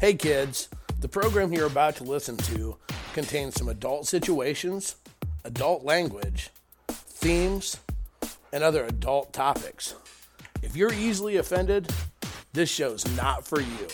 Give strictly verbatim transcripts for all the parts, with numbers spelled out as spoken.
Hey kids, the program you're about to listen to contains some adult situations, adult language, themes, and other adult topics. If you're easily offended, this show's not for you.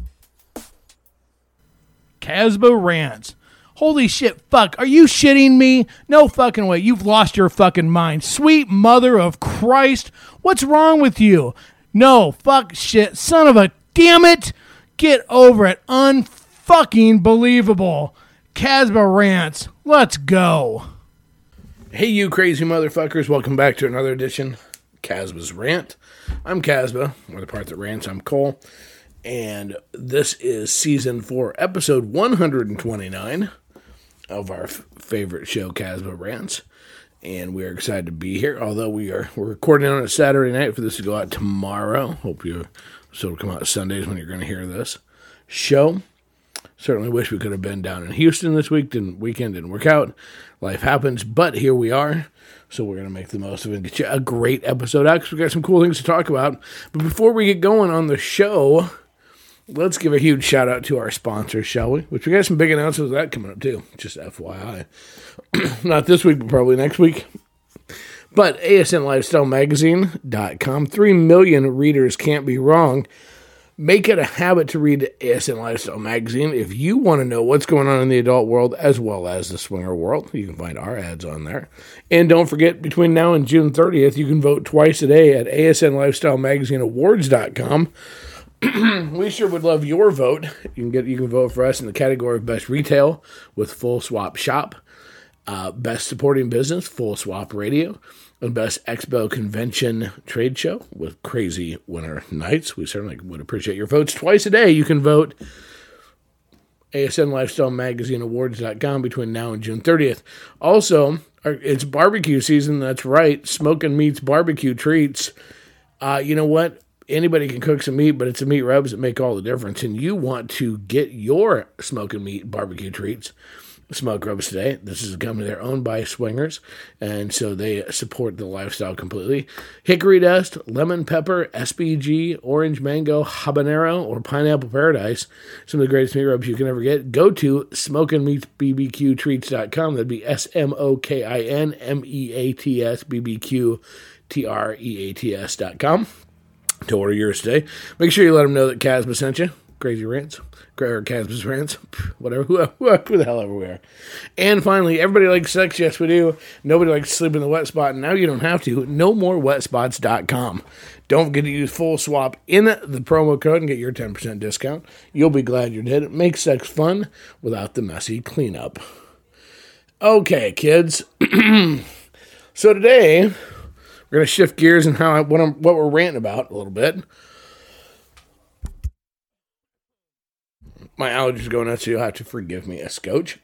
Casbah Rants. Holy shit, fuck, are you shitting me? No fucking way, you've lost your fucking mind. Sweet mother of Christ, what's wrong with you? No, fuck shit, son of a damn it. Get over it, unfucking believable. Casbah Rants, let's go. Hey you crazy motherfuckers, welcome back to another edition of Casbah's Rant. I'm Casbah, or the part that rants, I'm Cole. And this is season four, episode one hundred twenty-nine of our f- favorite show, Casbah Rants. And we're excited to be here, although we are we're recording on a Saturday night for this to go out tomorrow. Hope you so it'll come out Sundays when you're going to hear this show. Certainly wish we could have been down in Houston this week. Didn't weekend didn't work out. Life happens, but here we are. So we're going to make the most of it and get you a great episode out because we got some cool things to talk about. But before we get going on the show, let's give a huge shout out to our sponsors, shall we? Which we got some big announcements of that coming up too. Just F Y I. Not this week, but probably next week. But A S N Lifestyle Magazine dot com. Three million readers can't be wrong. Make it a habit to read A S N Lifestyle Magazine if you want to know what's going on in the adult world as well as the swinger world. You can find our ads on there. And don't forget, between now and June thirtieth, you can vote twice a day at A S N Lifestyle Magazine Awards dot com. We sure would love your vote. You can get you can vote for us in the category of Best Retail with Full Swap Shop, uh, Best Supporting Business, Full Swap Radio, and Best Expo Convention Trade Show with Crazy Winter Nights. We certainly would appreciate your votes. Twice a day you can vote A S N Lifestyle Magazine Awards dot com between now and June thirtieth. Also, it's barbecue season. That's right. Smoking Meats Barbecue Treats. Uh, you know what? Anybody can cook some meat, but it's the meat rubs that make all the difference. And you want to get your smoking meat barbecue treats, Smoke Rubs today. This is a company they're owned by swingers, and so they support the lifestyle completely. Hickory Dust, Lemon Pepper, S P G, Orange Mango, Habanero, or Pineapple Paradise. Some of the greatest meat rubs you can ever get. Go to smoking meats b b q treats dot com. That'd be S M O K I N M E A T S B B Q T R E A T S dot com. To order yours today. Make sure you let them know that Casbah sent you. Crazy Rants. Or Casbah's Rants. Whatever. Who, who, who the hell ever we are. And finally, everybody likes sex. Yes, we do. Nobody likes to sleep in the wet spot. And now you don't have to. no more wet spots dot com. Don't forget to use Full Swap in the promo code and get your ten percent discount. You'll be glad you did. It makes sex fun without the messy cleanup. Okay, kids. So today, we're going to shift gears and how I, what, I'm, what we're ranting about a little bit. My allergies go nuts, so you'll have to forgive me a scotch.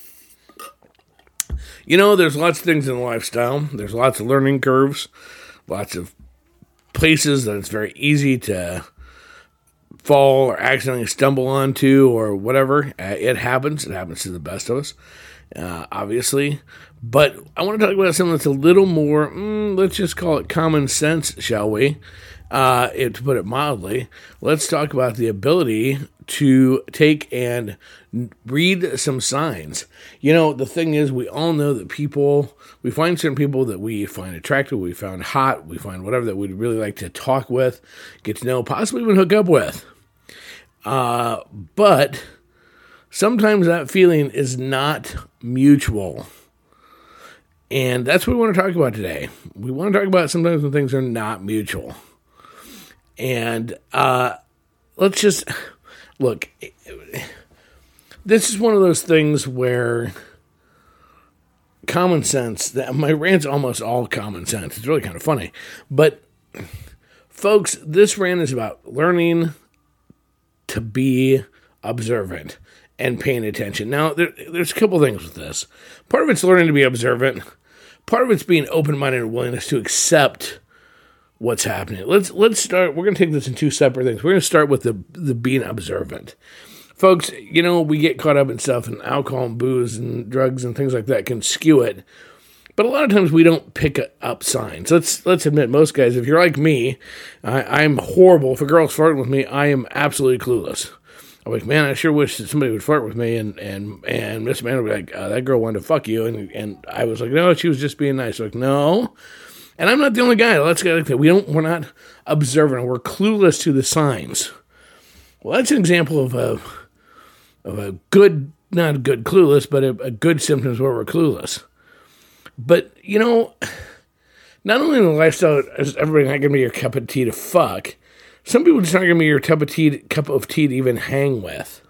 You know, there's lots of things in the lifestyle. There's lots of learning curves, lots of places that it's very easy to fall or accidentally stumble onto or whatever. Uh, it happens. It happens to the best of us, uh, obviously. But I want to talk about something that's a little more, mm, let's just call it common sense, shall we? Uh, it, to put it mildly, let's talk about the ability to take and read some signs. You know, the thing is, we all know that people, we find certain people that we find attractive, we find hot, we find whatever that we'd really like to talk with, get to know, possibly even hook up with. Uh, but sometimes that feeling is not mutual. And that's what we want to talk about today. We want to talk about sometimes when things are not mutual. And uh, let's just, look, this is one of those things where common sense, that my rant's almost all common sense. It's really kind of funny. But, folks, this rant is about learning to be observant and paying attention. Now, there, there's a couple things with this. Part of it's learning to be observant. Part of it's being open-minded and willingness to accept what's happening. Let's let's start. We're going to take this in two separate things. We're going to start with the the being observant. Folks, you know, we get caught up in stuff, and alcohol and booze and drugs and things like that can skew it. But a lot of times we don't pick up signs. Let's let's admit, most guys, if you're like me, I, I'm horrible. If a girl's flirting with me, I am absolutely clueless. I'm like, man, I sure wish that somebody would flirt with me. And and and Miss Amanda would be like, uh, that girl wanted to fuck you. And and I was like, no, she was just being nice. Like, no. And I'm not the only guy. Let's get like that. We don't. We're not observant. We're clueless to the signs. Well, that's an example of a of a good, not a good clueless, but a, a good symptoms where we're clueless. But you know, not only in the lifestyle is everybody not going to be your cup of tea to fuck. Some people just aren't going to be your cup of tea, cup of tea to even hang with.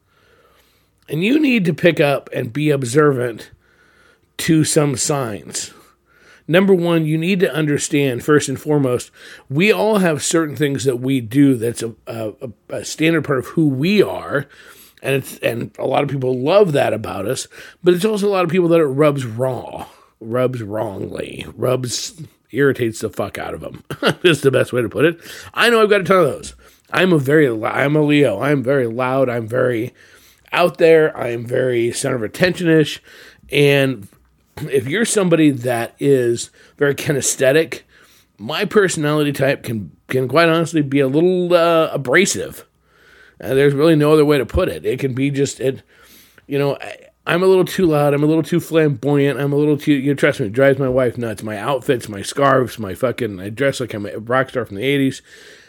And you need to pick up and be observant to some signs. Number one, you need to understand, first and foremost, we all have certain things that we do that's a, a, a standard part of who we are, and it's, and a lot of people love that about us, but it's also a lot of people that it rubs raw, rubs wrongly, rubs, irritates the fuck out of them. That's the best way to put it. I know I've got a ton of those. I'm a very, I'm a Leo. I'm very loud. I'm very out there. I'm very center of attention-ish, and if you're somebody that is very kinesthetic, my personality type can, can quite honestly be a little uh, abrasive. Uh, there's really no other way to put it. It can be just, it. you know, I, I'm a little too loud. I'm a little too flamboyant. I'm a little too, you know, trust me, it drives my wife nuts. My outfits, my scarves, my fucking, I dress like I'm a rock star from the eighties.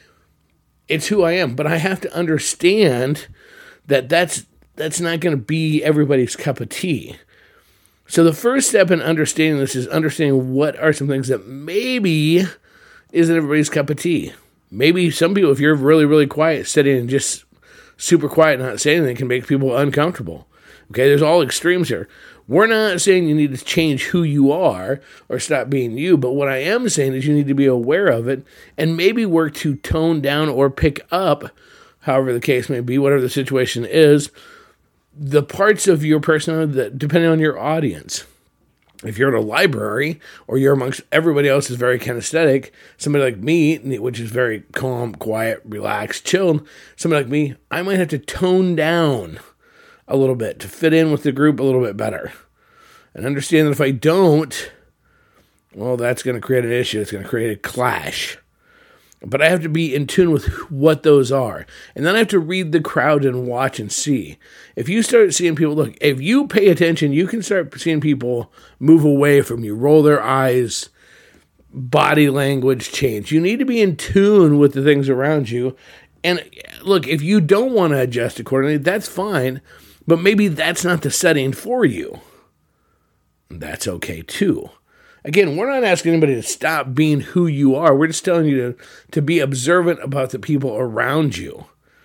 It's who I am. But I have to understand that that's, that's not going to be everybody's cup of tea. So the first step in understanding this is understanding what are some things that maybe isn't everybody's cup of tea. Maybe some people, if you're really, really quiet, sitting and just super quiet, not saying anything, can make people uncomfortable. Okay, there's all extremes here. We're not saying you need to change who you are or stop being you, but what I am saying is you need to be aware of it and maybe work to tone down or pick up, however the case may be, whatever the situation is, the parts of your personality that, depending on your audience. If you're at a library or you're amongst everybody else is very kinesthetic, somebody like me, which is very calm, quiet, relaxed, chilled, somebody like me, I might have to tone down a little bit to fit in with the group a little bit better. And understand that if I don't, well, that's going to create an issue. It's going to create a clash. But I have to be in tune with what those are. And then I have to read the crowd and watch and see. If you start seeing people, look, if you pay attention, you can start seeing people move away from you, roll their eyes, body language change. You need to be in tune with the things around you. And look, if you don't want to adjust accordingly, that's fine. But maybe that's not the setting for you. That's okay too. Again, we're not asking anybody to stop being who you are. We're just telling you to, to be observant about the people around you.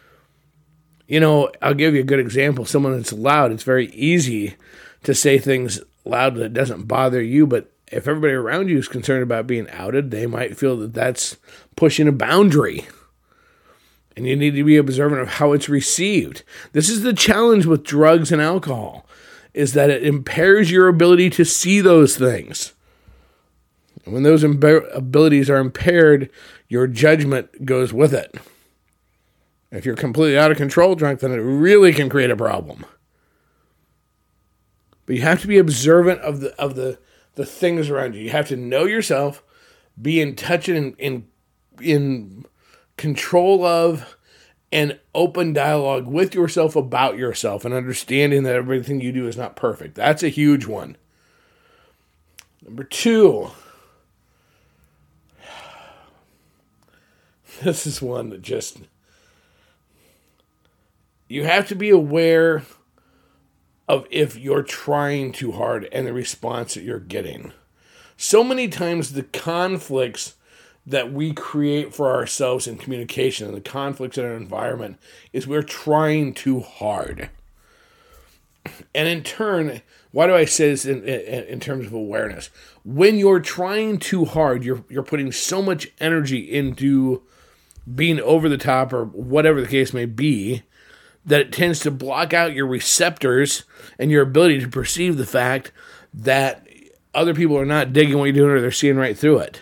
You know, I'll give you a good example. Someone that's loud, it's very easy to say things loud that doesn't bother you. But if everybody around you is concerned about being outed, they might feel that that's pushing a boundary. And you need to be observant of how it's received. This is the challenge with drugs and alcohol, is that it impairs your ability to see those things. And when those imba- abilities are impaired, your judgment goes with it. If you're completely out of control drunk, then it really can create a problem. But you have to be observant of the of the, the things around you. You have to know yourself, be in touch and in, in control of and open dialogue with yourself about yourself and understanding that everything you do is not perfect. That's a huge one. Number two, this is one that just, you have to be aware of if you're trying too hard and the response that you're getting. So many times the conflicts that we create for ourselves in communication and the conflicts in our environment is we're trying too hard. And in turn, why do I say this in, in, in terms of awareness? When you're trying too hard, you're you're putting so much energy into being over the top or whatever the case may be, that it tends to block out your receptors and your ability to perceive the fact that other people are not digging what you're doing or they're seeing right through it.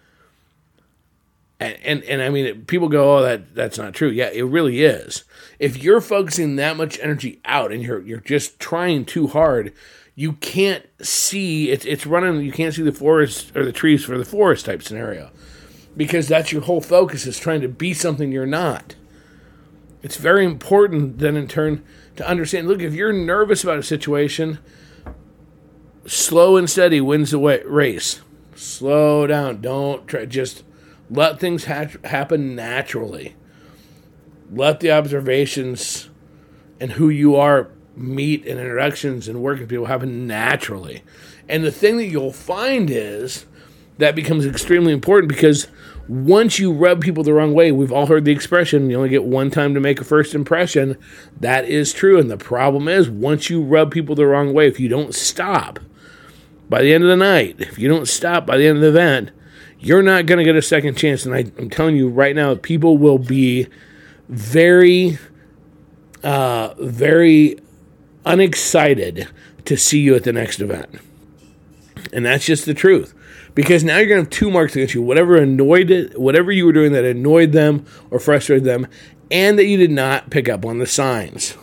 And, and, and I mean, people go, oh, that that's not true. Yeah, it really is. If you're focusing that much energy out and you're you're just trying too hard, you can't see, it's, it's running, you can't see the forest or the trees for the forest type scenario. Because that's your whole focus, is trying to be something you're not. It's very important then in turn to understand, look, if you're nervous about a situation, slow and steady wins the way, race. Slow down. Don't try. Just let things ha- happen naturally. Let the observations and who you are meet and introductions and working with people happen naturally. And the thing that you'll find is that becomes extremely important because once you rub people the wrong way, we've all heard the expression, you only get one time to make a first impression. That is true. And the problem is, once you rub people the wrong way, if you don't stop by the end of the night, if you don't stop by the end of the event, you're not going to get a second chance. And I, I'm telling you right now, people will be very, uh, very unexcited to see you at the next event. And that's just the truth. Because now you're going to have two marks against you. Whatever annoyed it, whatever you were doing that annoyed them or frustrated them, and that you did not pick up on the signs.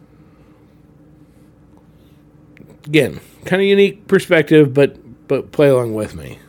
Again, kind of unique perspective, but but play along with me.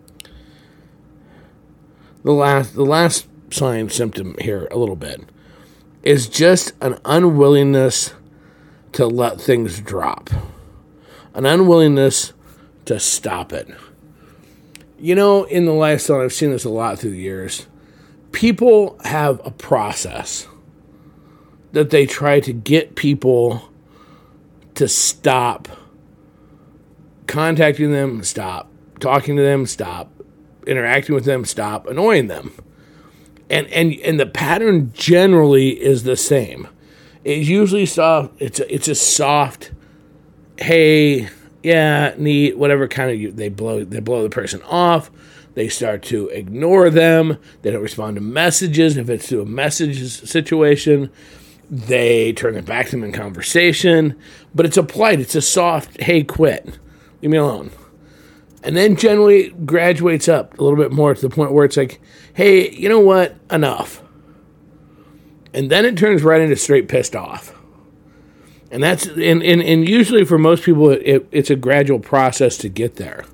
The last the last sign symptom here a little bit is just an unwillingness to let things drop. An unwillingness to stop it. You know, in the lifestyle, I've seen this a lot through the years. People have a process that they try to get people to stop contacting them, stop talking to them, stop interacting with them, stop annoying them. And and and the pattern generally is the same. It's usually soft. It's a, it's a soft, hey, yeah, neat, whatever kind of you, they blow they blow the person off. They start to ignore them. They don't respond to messages. If it's to a message situation, they turn their back to them in conversation. But it's a polite, it's a soft, hey, quit. Leave me alone. And then generally it graduates up a little bit more to the point where it's like, hey, you know what? Enough. And then it turns right into straight pissed off. And that's and, and, and usually for most people, it, it's a gradual process to get there.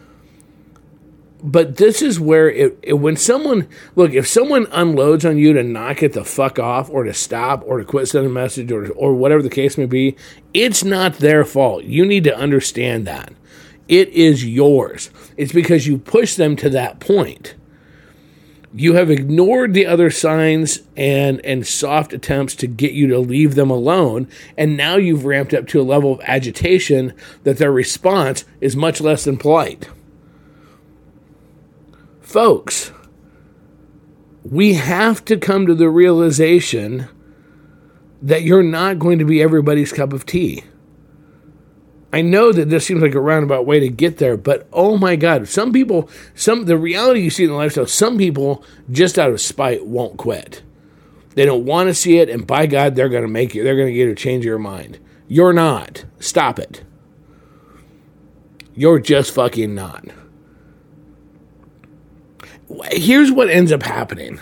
But this is where it, it when someone look if someone unloads on you to knock it the fuck off or to stop or to quit sending a message or or whatever the case may be, it's not their fault. You need to understand that it is yours. It's because you pushed them to that point. You have ignored the other signs and, and soft attempts to get you to leave them alone, and now you've ramped up to a level of agitation that their response is much less than polite. Folks, we have to come to the realization that you're not going to be everybody's cup of tea. I know that this seems like a roundabout way to get there, but oh my God, some people, some the reality you see in the lifestyle, some people just out of spite won't quit. They don't want to see it, and by God, they're going to make you, they're going to get you to change your mind. You're not. Stop it. You're just fucking not. Here's what ends up happening.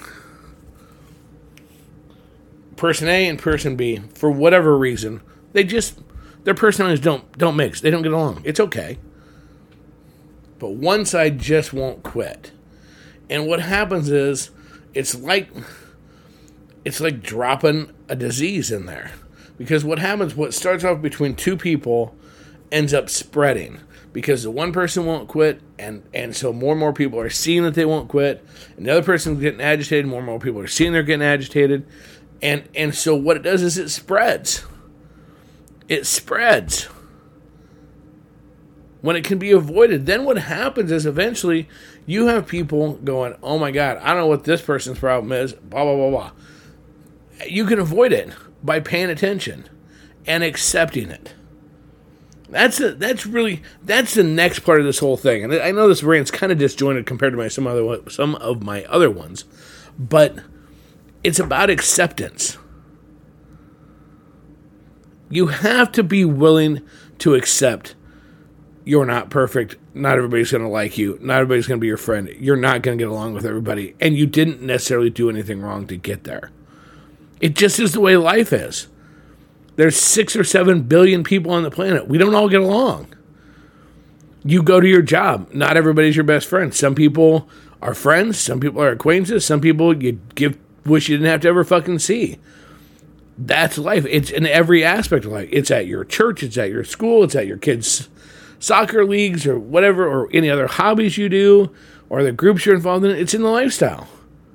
Person A and person B, for whatever reason, they just, their personalities don't don't mix. They don't get along. It's okay. But one side just won't quit. And what happens is, it's like, it's like dropping a disease in there. Because what happens, what starts off between two people ends up spreading. Because the one person won't quit, and, and so more and more people are seeing that they won't quit, and the other person's getting agitated, more and more people are seeing they're getting agitated, and, and so what it does is it spreads. It spreads. When it can be avoided, then what happens is eventually you have people going, oh my God, I don't know what this person's problem is, blah, blah, blah, blah. You can avoid it by paying attention and accepting it. That's a, that's really that's the next part of this whole thing, and I know this rant's kind of disjointed compared to my some other some of my other ones, but it's about acceptance. You have to be willing to accept you're not perfect. Not everybody's going to like you. Not everybody's going to be your friend. You're not going to get along with everybody, and you didn't necessarily do anything wrong to get there. It just is the way life is. There's six or seven billion people on the planet. We don't all get along. You go to your job. Not everybody's your best friend. Some people are friends. Some people are acquaintances. Some people you give wish you didn't have to ever fucking see. That's life. It's in every aspect of life. It's at your church, it's at your school, it's at your kids' soccer leagues or whatever, or any other hobbies you do, or the groups you're involved in. It's in the lifestyle.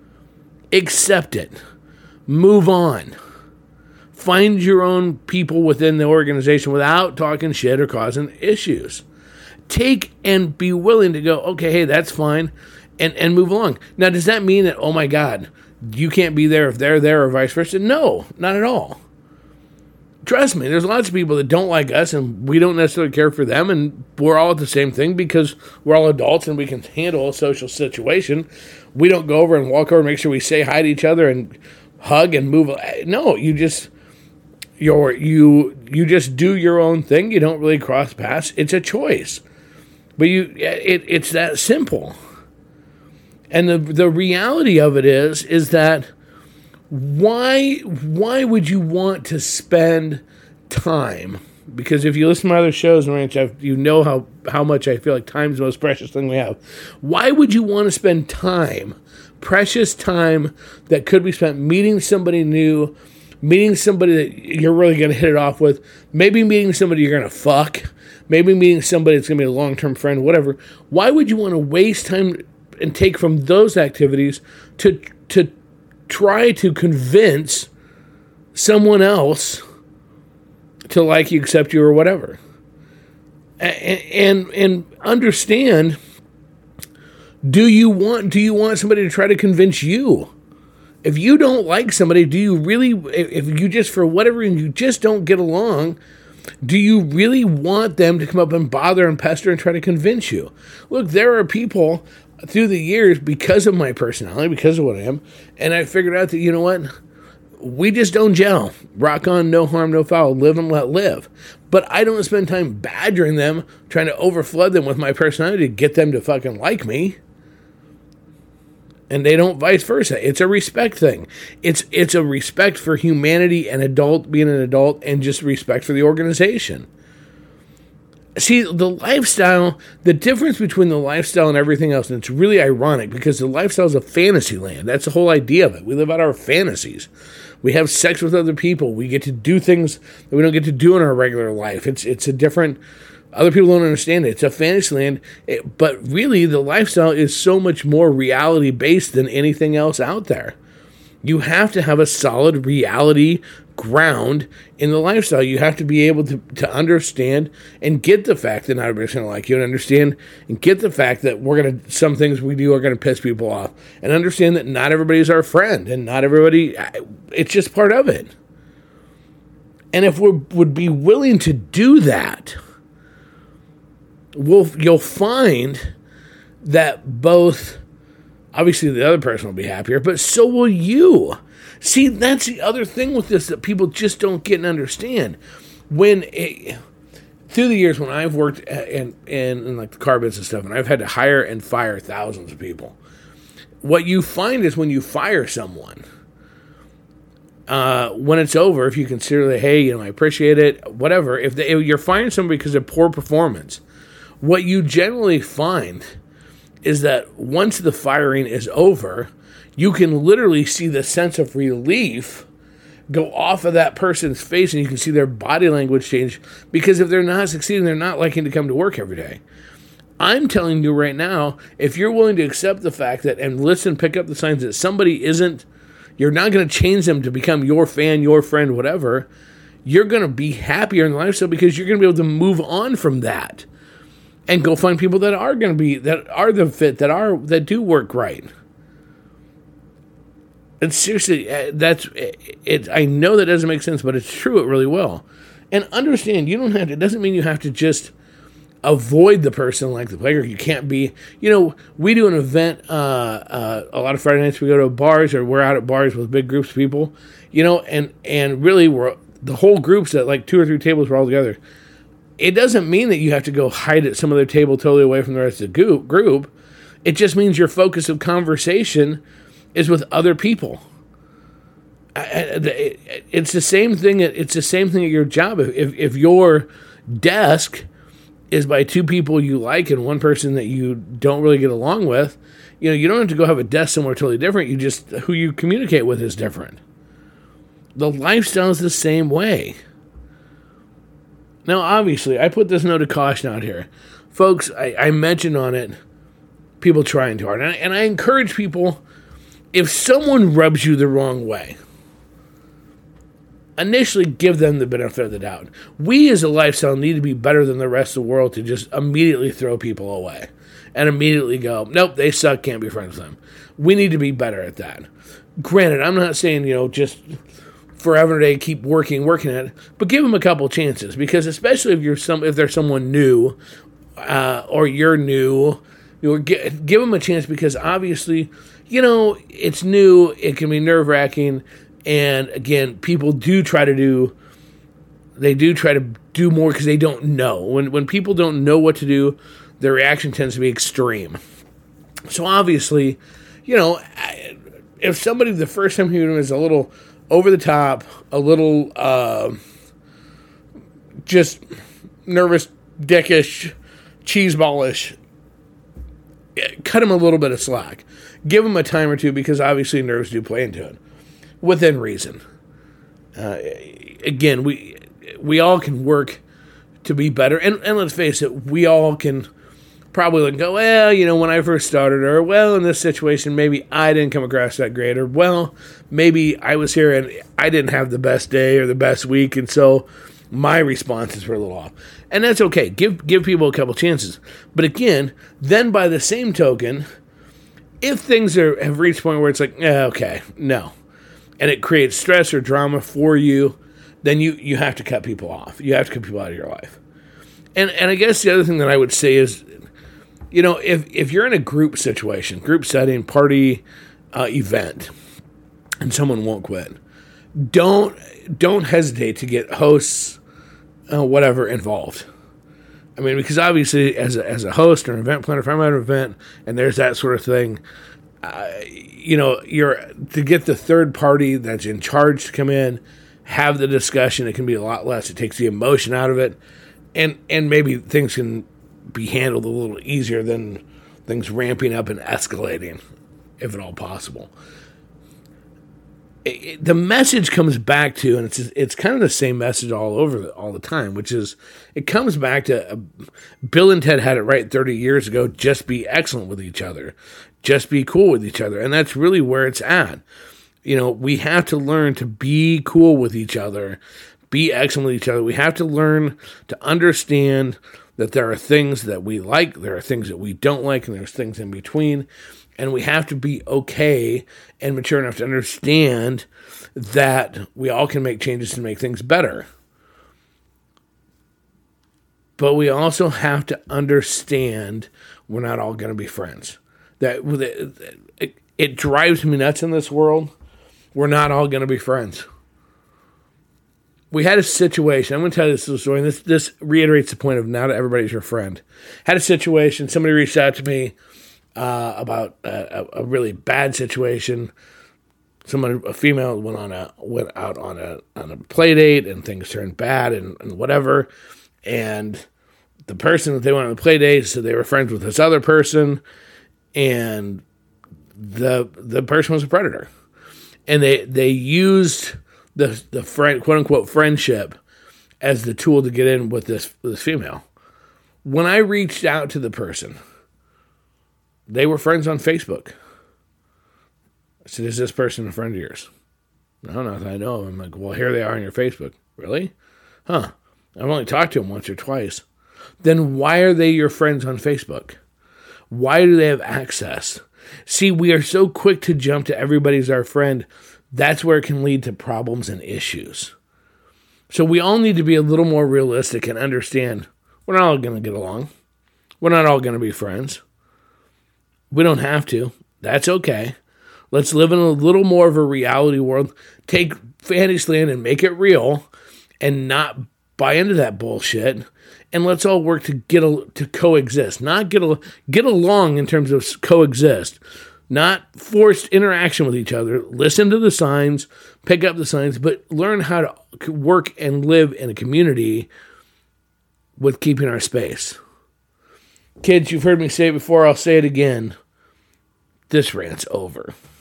Accept it. Move on. Find your own people within the organization without talking shit or causing issues. Take and be willing to go, okay, hey, that's fine, and, and move along. Now, does that mean that, oh my God, you can't be there if they're there or vice versa? No, not at all. Trust me, there's lots of people that don't like us, and we don't necessarily care for them, and we're all at the same thing because we're all adults and we can handle a social situation. We don't go over and walk over and make sure we say hi to each other and hug and move. No, you just you're, you you just do your own thing. You don't really cross paths. It's a choice, but you it, it's that simple. And the the reality of it is is that why why would you want to spend time? Because if you listen to my other shows and Ranch, I've, you know how, how much I feel like time's the most precious thing we have. Why would you want to spend time, precious time that could be spent meeting somebody new, meeting somebody that you're really going to hit it off with, maybe meeting somebody you're going to fuck, maybe meeting somebody that's going to be a long-term friend, whatever. Why would you want to waste time and take from those activities to to try to convince someone else to like you, accept you, or whatever? And, and and understand, do you want do you want somebody to try to convince you? If you don't like somebody, do you really, if you just, for whatever reason, you just don't get along, do you really want them to come up and bother and pester and try to convince you? Look, there are people through the years, because of my personality, because of what I am, and I figured out that, you know what, we just don't gel. Rock on, no harm, no foul, live and let live. But I don't spend time badgering them, trying to overflood them with my personality to get them to fucking like me. And they don't vice versa. It's a respect thing. It's it's a respect for humanity and adult, being an adult, and just respect for the organization. See, the lifestyle, the difference between the lifestyle and everything else, and it's really ironic because the lifestyle is a fantasy land. That's the whole idea of it. We live out our fantasies. We have sex with other people. We get to do things that we don't get to do in our regular life. It's it's a different, other people don't understand it. It's a fantasy land, it, but really the lifestyle is so much more reality-based than anything else out there. You have to have a solid reality ground in the lifestyle. You have to be able to, to understand and get the fact that not everybody's going to like you, and understand and get the fact that we're going to, some things we do are going to piss people off, and understand that not everybody's our friend, and not everybody, it's just part of it. And if we would be willing to do that, we'll, you'll find that both, obviously the other person will be happier, but so will you. See, that's the other thing with this that people just don't get and understand. When it, through the years when I've worked in, in, in like the car business and stuff, and I've had to hire and fire thousands of people, what you find is when you fire someone, uh, when it's over, if you consider that, hey, you know, I appreciate it, whatever, if, they, if you're firing somebody because of poor performance, what you generally find is that once the firing is over, you can literally see the sense of relief go off of that person's face, and you can see their body language change, because if they're not succeeding, they're not liking to come to work every day. I'm telling you right now, if you're willing to accept the fact that, and listen, pick up the signs that somebody isn't, you're not going to change them to become your fan, your friend, whatever, you're going to be happier in the lifestyle because you're going to be able to move on from that and go find people that are going to be, that are the fit, that are, that do work right. And seriously, that's it, it. I know that doesn't make sense, but it's true. It really will. And understand, you don't have to. It doesn't mean you have to just avoid the person like the plague, or you can't be. You know, we do an event. Uh, uh, a lot of Friday nights we go to bars, or we're out at bars with big groups of people. You know, and and really, we're the whole group's at like two or three tables. We're all together. It doesn't mean that you have to go hide at some other table totally away from the rest of the group. It just means your focus of conversation is with other people. It's the same thing. It's the same thing at your job. If if your desk is by two people you like and one person that you don't really get along with, you know, you don't have to go have a desk somewhere totally different. You just, who you communicate with is different. The lifestyle is the same way. Now, obviously, I put this note of caution out here. Folks, I, I mentioned on it, people trying too hard. And I, and I encourage people, if someone rubs you the wrong way, initially give them the benefit of the doubt. We as a lifestyle need to be better than the rest of the world to just immediately throw people away and immediately go, nope, they suck, can't be friends with them. We need to be better at that. Granted, I'm not saying, you know, just forever day keep working, working at it, but give them a couple chances, because especially if you're some, if there's someone new, uh, or you're new, you know, give, give them a chance, because obviously, you know, it's new, it can be nerve wracking. And again, people do try to do, they do try to do more because they don't know. When when people don't know what to do, their reaction tends to be extreme. So obviously, you know, if somebody the first time you meet them is a little over the top, a little uh, just nervous, dickish, cheeseballish, cut them a little bit of slack. Give them a time or two, because obviously nerves do play into it. Within reason. Uh, again, we we all can work to be better. And, and let's face it, we all can probably look and go, well, you know, when I first started, or, well, in this situation, maybe I didn't come across that great, or, well, maybe I was here and I didn't have the best day or the best week, and so my responses were a little off. And that's okay. Give, give people a couple chances. But again, then by the same token, if things are have reached a point where it's like, eh, okay, no, and it creates stress or drama for you, then you, you have to cut people off. You have to cut people out of your life. And and I guess the other thing that I would say is, you know, if, if you're in a group situation, group setting, party, uh, event, and someone won't quit, don't don't hesitate to get hosts, uh, whatever, involved. I mean, because obviously as a, as a host or an event planner, if I'm at an event and there's that sort of thing, uh, you know, you're to get the third party that's in charge to come in, have the discussion. It can be a lot less. It takes the emotion out of it, and and maybe things can be handled a little easier than things ramping up and escalating, if at all possible. It, it, the message comes back to, and it's it's kind of the same message all over the, all the time, which is it comes back to uh, Bill and Ted had it right thirty years ago. Just be excellent with each other. Just be cool with each other. And that's really where it's at. You know, we have to learn to be cool with each other, be excellent with each other. We have to learn to understand that there are things that we like, there are things that we don't like, and there's things in between. And we have to be okay and mature enough to understand that we all can make changes to make things better. But we also have to understand we're not all going to be friends. That it, it drives me nuts in this world. We're not all going to be friends. We had a situation. I'm going to tell you this little story, and this, this reiterates the point of not everybody's your friend. Had a situation. Somebody reached out to me uh, about a, a really bad situation. Someone, a female, went on a went out on a on a play date, and things turned bad, and, and whatever. And the person that they went on the play date said they were friends with this other person, and the the person was a predator, and they they used the the friend, quote unquote, friendship as the tool to get in with this this female. When I reached out to the person, they were friends on Facebook. I said, "Is this person a friend of yours?" "No, not that I know of." I'm like, "Well, here they are on your Facebook." "Really? Huh. I've only talked to them once or twice." "Then why are they your friends on Facebook? Why do they have access?" See, we are so quick to jump to everybody's our friend. That's where it can lead to problems and issues. So we all need to be a little more realistic and understand we're not all going to get along. We're not all going to be friends. We don't have to. That's okay. Let's live in a little more of a reality world. Take Fantasyland and make it real and not buy into that bullshit. And let's all work to get a, to coexist, not get a, get along in terms of coexist, not forced interaction with each other. Listen to the signs, pick up the signs, but learn how to work and live in a community with keeping our space. Kids, you've heard me say it before. I'll say it again. This rant's over.